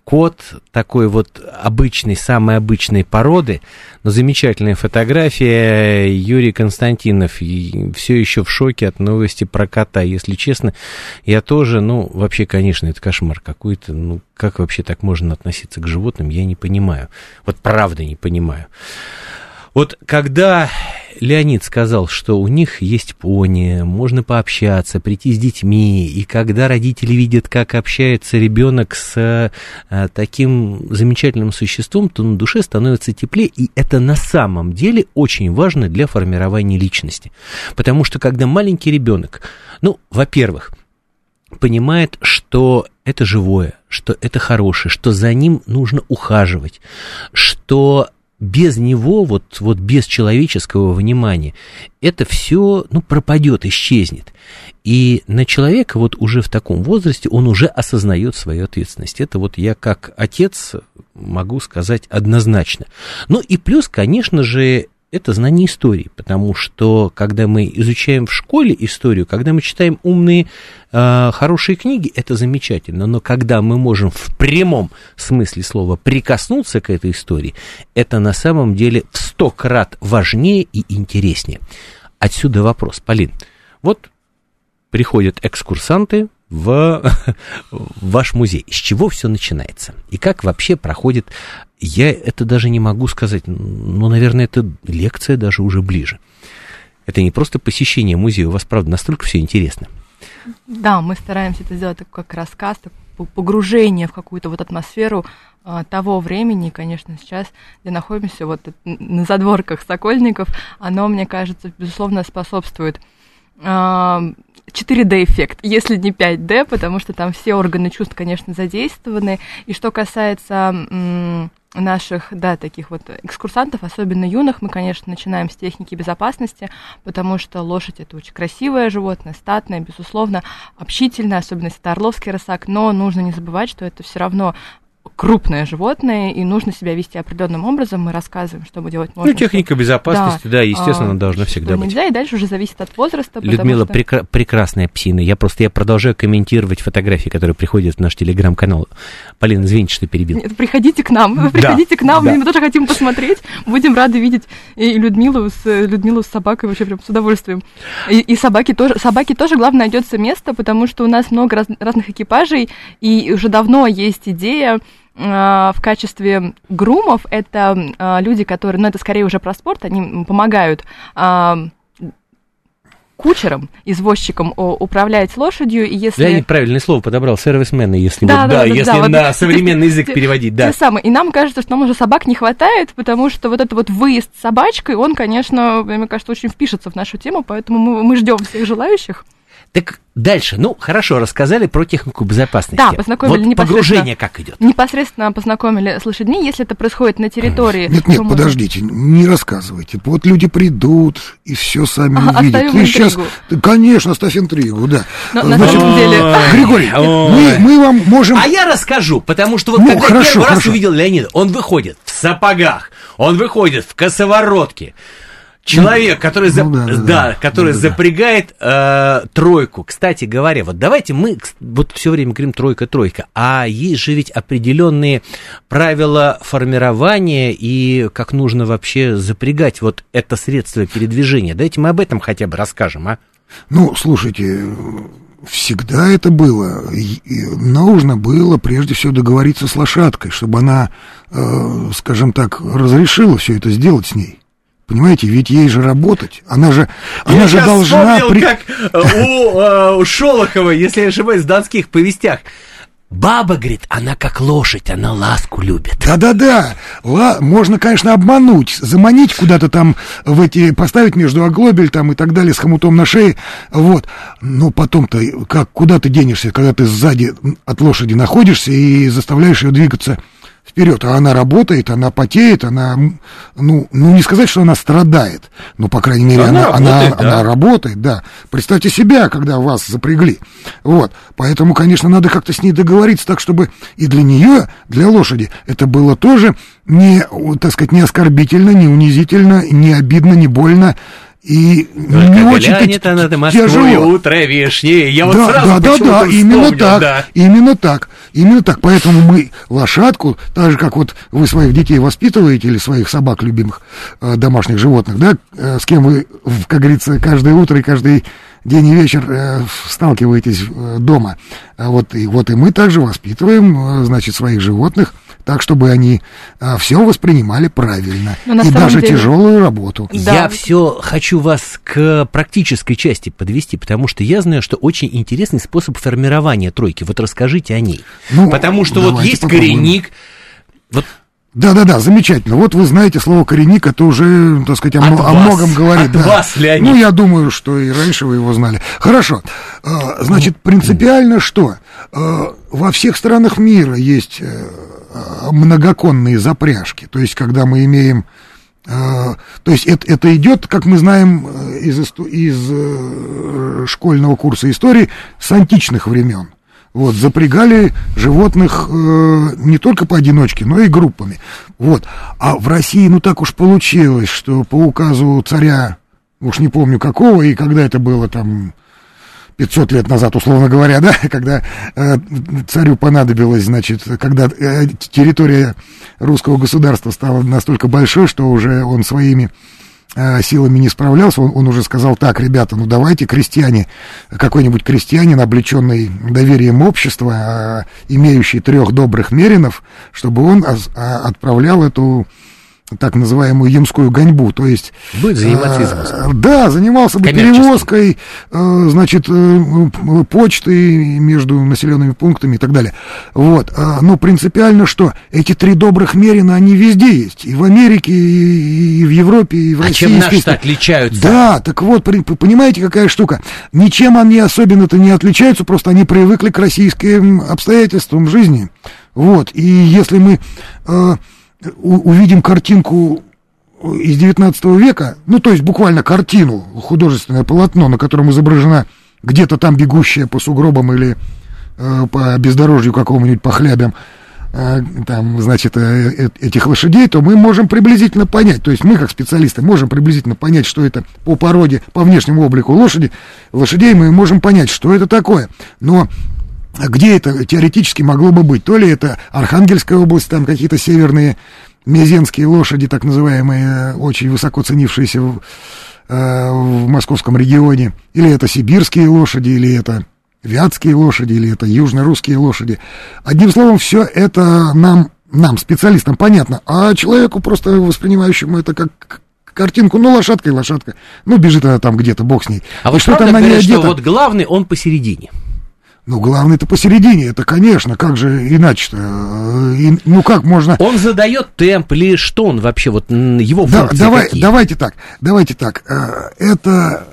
кот такой вот обычный, самой обычной породы, но замечательная фотография. Юрий Константинов все еще в шоке от новости про кота. Если честно, я тоже, ну, вообще, конечно, это кошмар какой-то. Ну, как вообще так можно относиться к животным, я не понимаю. Вот правда не понимаю. Вот когда Леонид сказал, что у них есть пони, можно пообщаться, прийти с детьми, и когда родители видят, как общается ребенок с а, таким замечательным существом, то на душе становится теплее, и это на самом деле очень важно для формирования личности. Потому что когда маленький ребенок, ну, во-первых, понимает, что это живое, что это хорошее, что за ним нужно ухаживать, что без него, вот, вот без человеческого внимания, это все, ну, пропадет, исчезнет. И на человека вот уже в таком возрасте он уже осознает свою ответственность. Это вот я как отец могу сказать однозначно. Ну и плюс, конечно же, это знание истории, потому что когда мы изучаем в школе историю, когда мы читаем умные, э, хорошие книги, это замечательно, но когда мы можем в прямом смысле слова прикоснуться к этой истории, это на самом деле в сто крат важнее и интереснее. Отсюда вопрос, Полин, вот приходят экскурсанты в ваш музей. С чего все начинается? И как вообще проходит, я это даже не могу сказать, ну, наверное, это лекция даже уже ближе. Это не просто посещение музея, у вас, правда, настолько все интересно. Да, мы стараемся это сделать как рассказ, погружение в какую-то вот атмосферу а, того времени, и, конечно, сейчас, где находимся, вот на задворках Сокольников, оно, мне кажется, безусловно, способствует четыре дэ-эффект, если не пять дэ, потому что там все органы чувств, конечно, задействованы. И что касается м, наших, да, таких вот экскурсантов, особенно юных, мы, конечно, начинаем с техники безопасности, потому что лошадь — это очень красивое животное, статное, безусловно, общительное, особенно если это орловский рысак, но нужно не забывать, что это все равно крупное животное, и нужно себя вести определенным образом. Мы рассказываем, что делать можно. Ну, техника что... безопасности, да, да, естественно, а, должна всегда быть. Нельзя, и дальше уже зависит от возраста. Людмила, что... прекра- прекрасная псина. Я просто я продолжаю комментировать фотографии, которые приходят в наш телеграм-канал. Полина, извините, что перебил. Нет, приходите к нам, да, приходите к нам, да. Мы тоже хотим посмотреть. Будем рады видеть и Людмилу с, Людмилу с собакой вообще прям с удовольствием. И, и собаки тоже, собаки тоже, главное, найдется место, потому что у нас много раз, разных экипажей, и уже давно есть идея в качестве грумов. Это а, люди, которые, ну, это скорее уже про спорт, они помогают а, кучерам, извозчикам о, управлять лошадью, и если... Я неправильное слово подобрал, сервисмены, если, да, вот, да, да, да, если да, на вот, современный язык те, переводить, да. Те самые. И нам кажется, что нам уже собак не хватает, потому что вот этот вот выезд с собачкой, он, конечно, мне кажется, очень впишется в нашу тему, поэтому мы, мы ждем всех желающих. Так дальше, ну, хорошо, рассказали про технику безопасности. Да, познакомили вот непосредственно. Погружение как идет? Непосредственно познакомили с лошадьми, если это происходит на территории... Нет, нет, подождите, не рассказывайте. Вот люди придут и все сами а, увидят. Оставим сейчас... Конечно, оставь интригу, да. Но, на самом деле... Григорий, мы, мы вам можем... А я расскажу, потому что вот ну, когда хорошо, я первый хорошо. раз увидел Леонида, он выходит в сапогах, он выходит в косоворотке. Человек, который, ну, за... да, да, да, который да, да, запрягает э, тройку. Кстати говоря, вот давайте мы вот все время говорим тройка-тройка, а есть же ведь определенные правила формирования и как нужно вообще запрягать вот это средство передвижения. Давайте мы об этом хотя бы расскажем, а? Ну, слушайте, всегда это было. И нужно было прежде всего договориться с лошадкой, чтобы она, э, скажем так, разрешила все это сделать с ней. Понимаете, ведь ей же работать, она же, она я же должна... Я при... как у, у Шолохова, если я ошибаюсь, в донских повестях. Баба, говорит, она как лошадь, она ласку любит. Да-да-да, Ла... можно, конечно, обмануть, заманить куда-то там, в эти, поставить между оглобель там и так далее с хомутом на шее, вот. Но потом-то, как, куда ты денешься, когда ты сзади от лошади находишься и заставляешь ее двигаться вперед, а она работает, она потеет, она, ну, ну не сказать, что она страдает, но, по крайней мере, она, она, работает, она, да. она работает, да. Представьте себя, когда вас запрягли, вот, поэтому, конечно, надо как-то с ней договориться так, чтобы и для нее, для лошади, это было тоже не, так сказать, не оскорбительно, не унизительно, не обидно, не больно, И только не очень она тяжело. Утро вишни. Я да, вот сразу да, да, да, именно вспомнил, так, да. именно так, именно так. Поэтому мы лошадку, так же, как вот вы своих детей воспитываете или своих собак, любимых э, домашних животных, да, э, с кем вы, как говорится, каждое утро и каждый день и вечер э, сталкиваетесь э, дома. А вот, и, вот и мы также воспитываем, э, значит, своих животных так, чтобы они э, все воспринимали правильно. И даже деле... тяжелую работу. Да. Я все хочу вас к практической части подвести, потому что я знаю, что очень интересный способ формирования тройки. Вот расскажите о ней. Ну, потому что вот есть попробуем. Коренник. Вот... Да-да-да, замечательно. Вот вы знаете слово «коренник», это уже, так сказать, о, о многом говорит. От да. вас, Леонид. Ну, я думаю, что и раньше вы его знали. Хорошо. Значит, принципиально что? Во всех странах мира есть многоконные запряжки. То есть, когда мы имеем... То есть, это, это идет, как мы знаем из, из школьного курса истории, с античных времен. Вот, запрягали животных э, не только поодиночке, но и группами. Вот. А в России, ну, так уж получилось, что по указу царя, уж не помню какого, и когда это было там пятьсот лет назад, условно говоря, да, когда э, царю понадобилось, значит, когда э, территория русского государства стала настолько большой, что уже он своими силами не справлялся, он, он уже сказал: так, ребята, ну давайте крестьяне, какой-нибудь крестьянин, облеченный доверием общества, имеющий трех добрых меринов, чтобы он отправлял эту так называемую ямскую гоньбу, то есть... Будет заниматься извозкой. Да, занимался бы перевозкой, значит, почтой между населенными пунктами и так далее. Вот, но принципиально что? Эти три добрых мерина, они везде есть, и в Америке, и в Европе, и в России. А чем наши-то отличаются? Да, так вот, понимаете, какая штука? Ничем они особенно-то не отличаются, просто они привыкли к российским обстоятельствам жизни. Вот, и если мы... увидим картинку из девятнадцатого века, ну, то есть буквально картину, художественное полотно, на котором изображена где-то там бегущая по сугробам или э, по бездорожью какому-нибудь, по хлябям, э, там, значит, э, э, этих лошадей, то мы можем приблизительно понять, то есть мы, как специалисты, можем приблизительно понять, что это по породе, по внешнему облику лошади, лошадей мы можем понять, что это такое, но... Где это теоретически могло бы быть? То ли это Архангельская область, там какие-то северные мезенские лошади, так называемые, очень высоко ценившиеся в, э, в московском регионе, или это сибирские лошади, или это вятские лошади, или это южно-русские лошади. Одним словом, все это нам, нам, специалистам, понятно, а человеку, просто воспринимающему это как... картинку, ну, лошадка и лошадка, ну, бежит она там где-то, бог с ней. А вот что там на ней одето? Что вот главный, он посередине. Ну, главное-то посередине, это, конечно, как же иначе-то, и, ну, как можно... Он задает темп или что он вообще, вот его функции да, давай, какие? Давайте так, давайте так, это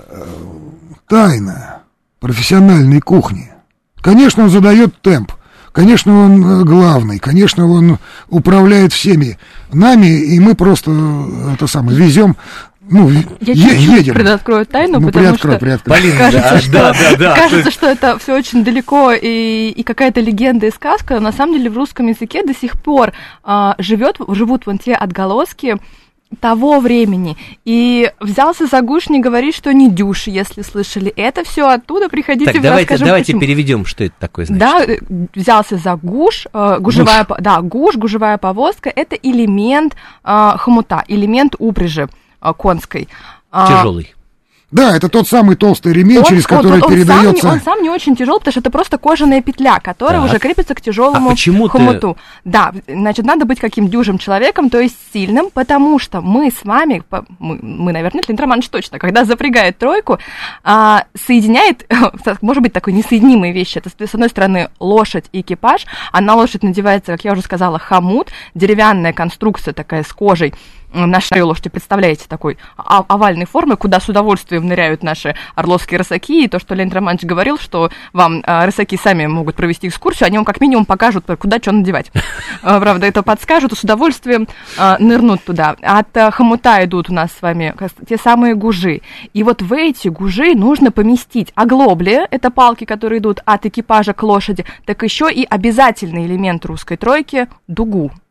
тайна профессиональной кухни. Конечно, он задает темп, конечно, он главный, конечно, он управляет всеми нами, и мы просто, это самое, везем... Ну, я чуть-чуть предоткрою тайну, ну, потому что Полина, кажется, да, что, да, да, да. кажется, что это все очень далеко и, и какая-то легенда и сказка. На самом деле в русском языке до сих пор а, живет, живут вон те отголоски того времени. И взялся за гуш, не говорит, что не дюш, если слышали. Это все оттуда, приходите, так, давайте, расскажем, давайте почему. Переведем, что это такое значит. Да, взялся за гуш, э, гужевая, гуш. Да, гуш, гужевая повозка, это элемент э, хомута, элемент упряжи конской. Тяжелый. Да, это тот самый толстый ремень, он, через который он, он передается... Сам, он сам не очень тяжелый, потому что это просто кожаная петля, которая так. уже крепится к тяжелому а хомуту. Ты... Да, значит, надо быть каким дюжим человеком, то есть сильным, потому что мы с вами, мы, мы наверное, Леонид Романович точно, когда запрягает тройку, а, соединяет, может быть, такой несоединимые вещи. Это, с одной стороны, лошадь и экипаж, а на лошадь надевается, как я уже сказала, хомут, деревянная конструкция такая с кожей. Нашей лошади, представляете, такой овальной формы, куда с удовольствием ныряют наши орловские рысаки, и то, что Леонид Романович говорил, что вам а, рысаки сами могут провести экскурсию, они вам как минимум покажут, куда что надевать. А, правда, это подскажут, и с удовольствием а, нырнут туда. От а, хомута идут у нас с вами те самые гужи. И вот в эти гужи нужно поместить оглобли, это палки, которые идут от экипажа к лошади, так еще и обязательный элемент русской тройки – дугу.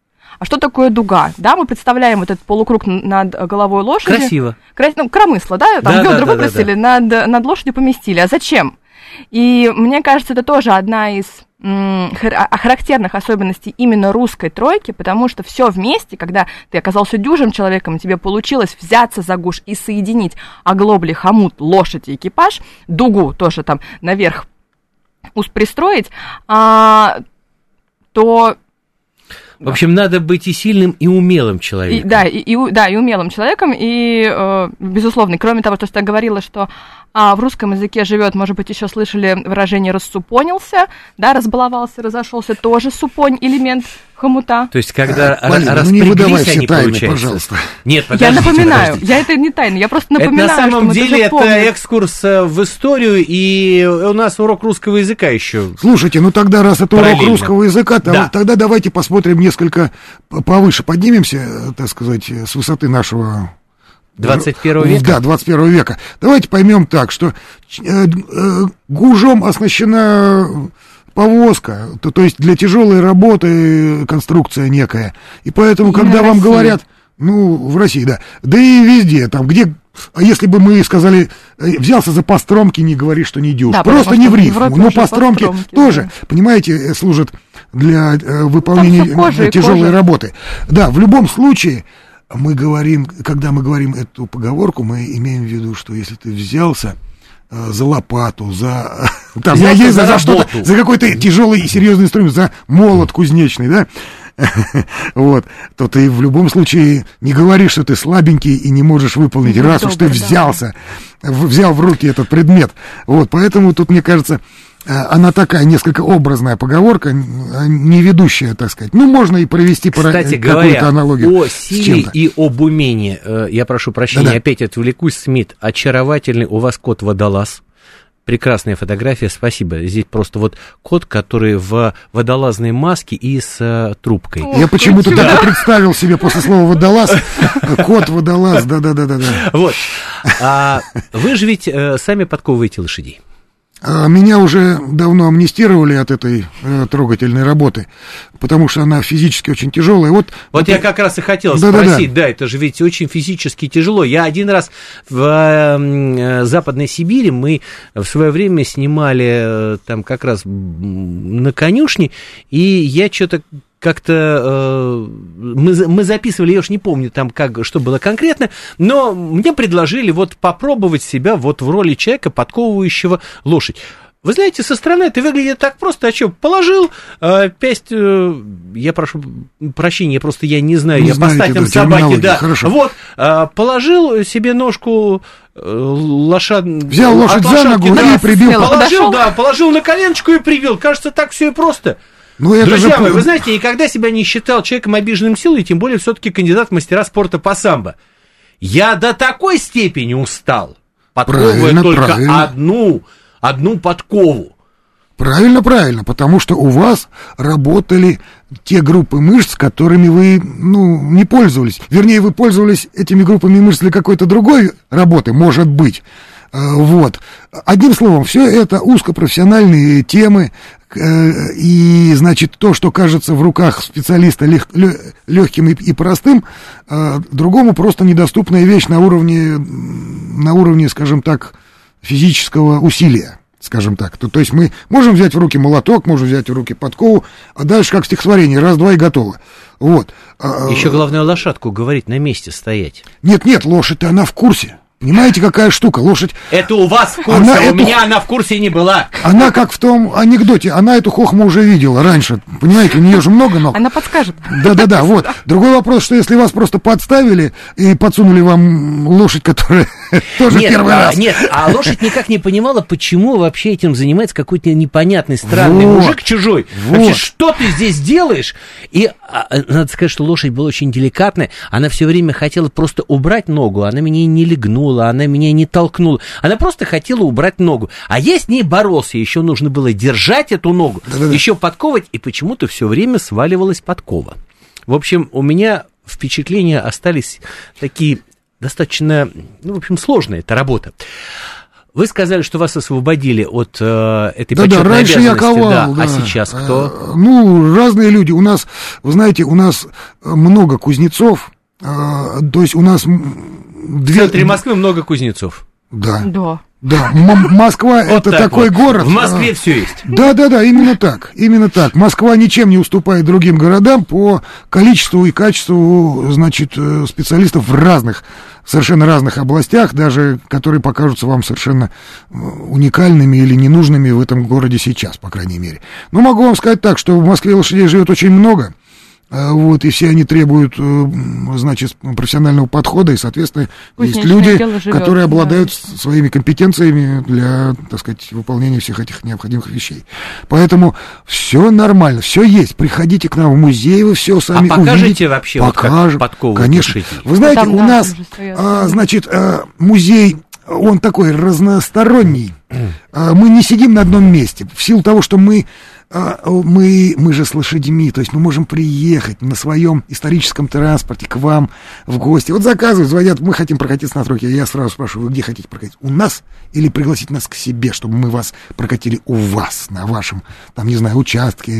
А что такое дуга? Да, мы представляем вот этот полукруг над головой лошади. Красиво. Крас... Ну, коромысло, да? Там да, бедра да, выбросили, да, да, да. Над, над лошадью поместили. А зачем? И мне кажется, это тоже одна из м, характерных особенностей именно русской тройки, потому что все вместе, когда ты оказался дюжим человеком, тебе получилось взяться за гуш и соединить оглобли, хомут, лошадь и экипаж, дугу тоже там наверх пристроить, а, то... В общем, надо быть и сильным, и умелым человеком. И, да, и, и, да, и умелым человеком, и, э, безусловно, кроме того, что я говорила, что а, в русском языке живет, может быть, еще слышали выражение «рассупонился», да, разбаловался, разошелся, тоже супонь, элемент хомута. То есть, когда а, Полина, распряглись, ну не выдавай они все тайны, получается. Пожалуйста. Нет, подождите, я напоминаю, подождите. я это не тайна, я просто напоминаю, это на самом что деле мы это экскурс в историю, и у нас урок русского языка еще. Слушайте, ну тогда, раз это урок русского языка, да. тогда давайте посмотрим несколько повыше, поднимемся, так сказать, с высоты нашего... двадцать первого века? Да, двадцать первого века. Давайте поймем так, что э, э, гужом оснащена повозка, то, то есть для тяжелой работы конструкция некая. И поэтому, и когда вам говорят, ну, в России, да, да и везде, там, где... А если бы мы сказали, взялся за постромки, не говори, что не дюж. Да, просто не в рифму. Но постромки, постромки тоже, да. понимаете, служат для э, выполнения кожа тяжелой работы. Да, в любом случае, мы говорим, когда мы говорим эту поговорку, мы имеем в виду, что если ты взялся э, за лопату, за, там, я есть, за, за что-то, за какой-то тяжелый и серьезный инструмент, за молот кузнечный, да, вот, то ты в любом случае не говоришь, что ты слабенький и не можешь выполнить, ну, раз добрый, уж ты взялся, да. взял в руки этот предмет. Вот, поэтому тут, мне кажется, она такая несколько образная поговорка, не ведущая, так сказать. Ну, можно и провести Кстати какую-то говоря, аналогию. О силе и об умении, я прошу прощения, Да-да. опять отвлекусь, Смит, очаровательный у вас кот-водолаз. Прекрасная фотография, спасибо. Здесь просто вот кот, который в водолазной маске и с э, трубкой. Я почему-то да. так и представил себе после слова водолаз. Кот-водолаз, да-да-да. Вот. А вы же ведь э, сами подковываете лошадей. Меня уже давно амнистировали от этой э, трогательной работы, потому что она физически очень тяжелая. Вот, вот я как раз и хотел да, спросить, да, да. да, это же ведь очень физически тяжело. Я один раз в э, Западной Сибири, мы в свое время снимали э, там как раз на конюшне, и я что-то... Как-то э, мы, мы записывали, я уж не помню там, как, что было конкретно, но мне предложили вот попробовать себя вот в роли человека, подковывающего лошадь. Вы знаете, со стороны это выглядит так просто, а что, положил э, песть, э, я прошу прощения, просто я не знаю, не я по статям собаки, да, хорошо. Вот, э, положил себе ножку э, лошадь... Взял лошадь за ногу да, и прибил. Положил, да, положил на коленочку и прибил, кажется, так все и просто. Ну, это Друзья же... мои, вы знаете, никогда себя не считал человеком обиженным силой, тем более все-таки кандидат в мастера спорта по самбо. Я до такой степени устал, подковывая только правильно. одну, одну подкову. Правильно, правильно, потому что у вас работали те группы мышц, которыми вы, ну, не пользовались. Вернее, вы пользовались этими группами мышц для какой-то другой работы, может быть. Вот. Одним словом, все это узкопрофессиональные темы, и, значит, то, что кажется в руках специалиста лег, легким и, и простым, другому просто недоступная вещь на уровне, на уровне, скажем так, физического усилия, скажем так. То, то есть мы можем взять в руки молоток, можем взять в руки подкову, а дальше как стихотворение, раз-два и готово. Вот. Еще главное лошадку говорить, на месте стоять. Нет-нет, лошадь-то она в курсе. Понимаете, какая штука? Лошадь... Это у вас в курсе, она а у эту... меня она в курсе не была. Она как в том анекдоте, она эту хохму уже видела раньше. Понимаете, у нее же много ног. Она подскажет. Да-да-да, вот. Другой вопрос, что если вас просто подставили и подсунули вам лошадь, которая тоже нет, первый а, раз. Нет, а лошадь никак не понимала, почему вообще этим занимается какой-то непонятный, странный вот. мужик чужой. Вот. Вообще, что ты здесь делаешь? И а, надо сказать, что лошадь была очень деликатная. Она все время хотела просто убрать ногу, она меня не легнула. Она меня не толкнула. Она просто хотела убрать ногу. А я с ней боролся. Еще нужно было держать эту ногу, Да-да-да. еще подковывать, и почему-то все время сваливалась подкова. В общем, у меня впечатления остались такие достаточно, ну, в общем, сложная эта работа. Вы сказали, что вас освободили от э, этой да, почетной да, раньше обязанности. я ковал, да. да. А сейчас кто? А, ну, разные люди. У нас, вы знаете, у нас много кузнецов. А, то есть у нас... Две... В центре Москвы много кузнецов. Да. Да. Да, М- Москва вот это такой вот. город. В Москве а, все есть. Да, да, да, именно так, именно так. Москва ничем не уступает другим городам по количеству и качеству, значит, специалистов в разных, совершенно разных областях, даже которые покажутся вам совершенно уникальными или ненужными в этом городе сейчас, по крайней мере. Но могу вам сказать так, что в Москве лошадей живет очень много. Вот, и все они требуют, значит, профессионального подхода, и, соответственно, есть люди, живет, которые обладают да. своими компетенциями для, так сказать, выполнения всех этих необходимых вещей. Поэтому все нормально, все есть. Приходите к нам в музей, вы все сами увидите. А покажете увидите, вообще, покажем, вот как подковывают конечно. лошадей? Вы знаете, там, у да, нас, а, значит, а, музей, он такой разносторонний. А, мы не сидим на одном месте, в силу того, что мы... Мы, мы же с лошадьми, то есть мы можем приехать на своем историческом транспорте к вам в гости. Вот заказывают, звонят, мы хотим прокатиться на тройке. Я сразу спрашиваю, вы где хотите прокатиться? У нас или пригласить нас к себе, чтобы мы вас прокатили у вас, на вашем, там, не знаю, участке,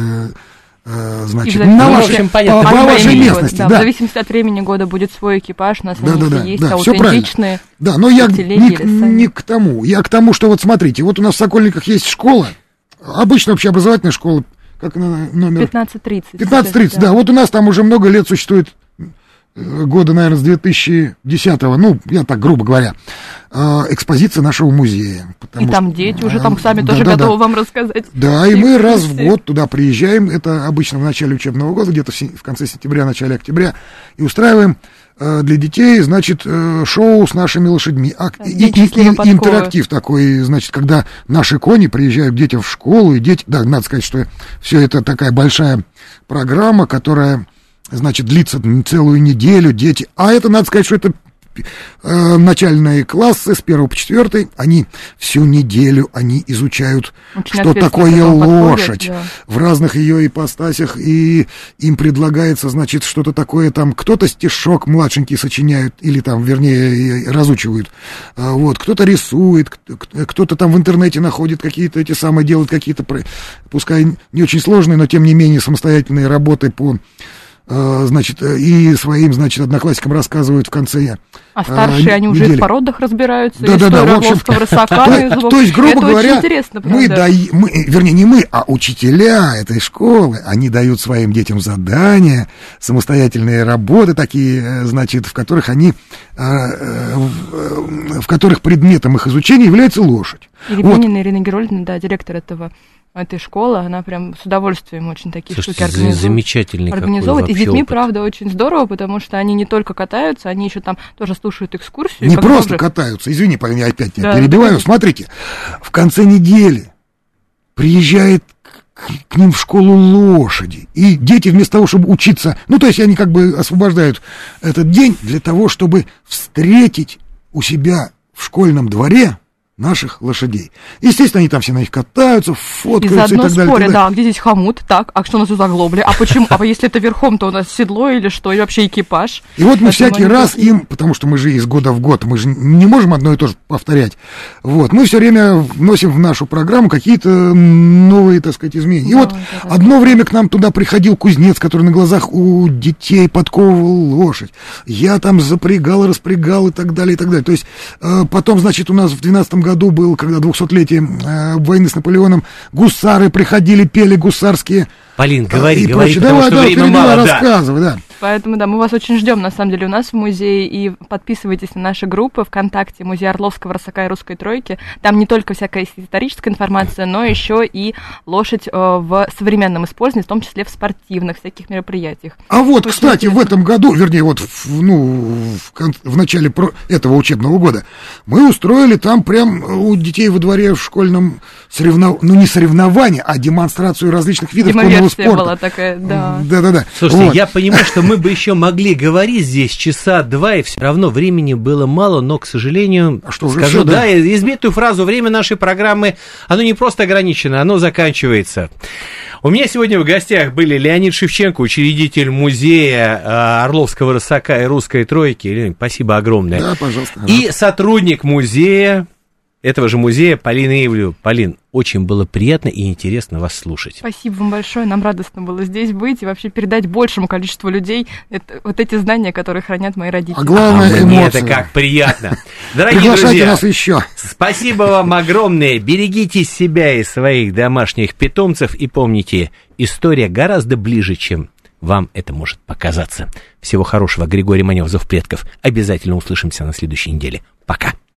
э, значит, на ну, вашей, общем, понятно, по, по вашей местности. Да, да. В зависимости от времени года будет свой экипаж, у нас да, они да, все да, есть, да, аутентичные. Да, но я не, не к тому, я к тому, что вот смотрите, вот у нас в Сокольниках есть школа, обычная общеобразовательная школа, как она, номер... пятнадцать тридцать. пятнадцать тридцать, да. да. Вот у нас там уже много лет существует, года, наверное, с две тысячи десятого, ну, я так грубо говоря, экспозиция нашего музея. И там что... дети уже там сами да, тоже да, готовы да. вам рассказать. Да, и мы раз в год туда приезжаем, это обычно в начале учебного года, где-то в конце сентября, начале октября, и устраиваем для детей, значит, шоу с нашими лошадьми. А, и, и, и, и интерактив такой, значит, когда наши кони приезжают к детям в школу, и дети, да, надо сказать, что все это такая большая программа, которая, значит, длится целую неделю, дети, а это, надо сказать, что это э, начальные классы с первого по четвертый, они всю неделю, они изучают, очень что такое лошадь, да. В разных ее ипостасях, и им предлагается, значит, что-то такое, там, кто-то стишок младшенький сочиняют, или там, вернее, разучивают, вот, кто-то рисует, кто-то там в интернете находит какие-то эти самые, делает какие-то, пускай не очень сложные, но тем не менее самостоятельные работы по... Значит, и своим, значит, одноклассникам рассказывают в конце. А старшие, а, они уже недели. в породах разбираются, да, да, да, в общем, то, то есть, грубо говоря, мы даем, мы, вернее, не мы, а учителя этой школы, они дают своим детям задания, самостоятельные работы такие, значит, в которых они, в которых предметом их изучения является лошадь. Ирина, вот. Ирина Герольдовна, да, директор этого этой школы, она прям с удовольствием очень такие Слушайте, штуки организует. Замечательный организовывает. И с детьми, опыт. Правда, очень здорово, потому что они не только катаются, они еще там тоже слушают экскурсию. Не просто уже... катаются, извини, я опять тебя да, перебиваю. да. Смотрите, в конце недели приезжает к, к ним в школу лошади, и дети вместо того, чтобы учиться, ну, то есть они как бы освобождают этот день для того, чтобы встретить у себя в школьном дворе наших лошадей. Естественно, они там все на них катаются, фоткаются и, и так далее. спорят, да, где здесь хомут, так, а что у нас за заглобли, а почему, а если это верхом, то у нас седло или что, или вообще экипаж. И вот мы Поэтому всякий раз просто... им, потому что мы же из года в год, мы же не можем одно и то же повторять, вот, мы все время вносим в нашу программу какие-то новые, так сказать, изменения. И да, вот да, да. Одно время к нам туда приходил кузнец, который на глазах у детей подковывал лошадь. Я там запрягал, распрягал и так далее, и так далее. То есть э, потом, значит, у нас в двенадцатом году году был, когда двухсотлетие э, войны с Наполеоном, гусары приходили, пели гусарские. Полин, говори, и говори, прочее. потому Давай, что давай, время перебивай, мало, рассказывай, да. Поэтому, да, мы вас очень ждем, на самом деле, у нас в музее, и подписывайтесь на наши группы ВКонтакте, Музей Орловского Рысака и Русской Тройки. Там не только всякая историческая информация, но еще и лошадь э, в современном использовании, в том числе в спортивных всяких мероприятиях. А вот, очень кстати, интересно. В этом году, вернее, вот в, ну, в, в начале этого учебного года мы устроили там прям у детей во дворе в школьном соревновании, ну не соревнование, а демонстрацию различных видов конного спорта. Была такая, да. Да-да-да. Слушайте, вот. Я понимаю, что мы бы еще могли говорить здесь часа два, и все равно времени было мало, но, к сожалению, а что, скажу, все, да, да, избитую фразу, время нашей программы, оно не просто ограничено, оно заканчивается. У меня сегодня в гостях были Леонид Шевченко, учредитель музея Орловского Рысака и Русской Тройки. Леонид, спасибо огромное. Да, пожалуйста. И сотрудник музея этого же музея Полина Ивлева. Полин, очень было приятно и интересно вас слушать. Спасибо вам большое, нам радостно было здесь быть и вообще передать большему количеству людей это, вот эти знания, которые хранят мои родители. А главное, а мне эмоции. это как приятно. Дорогие Приглашайте друзья, нас еще. Спасибо вам огромное. Берегите себя и своих домашних питомцев и помните, история гораздо ближе, чем вам это может показаться. Всего хорошего. Григорий Манев, Зов предков. Обязательно услышимся на следующей неделе. Пока.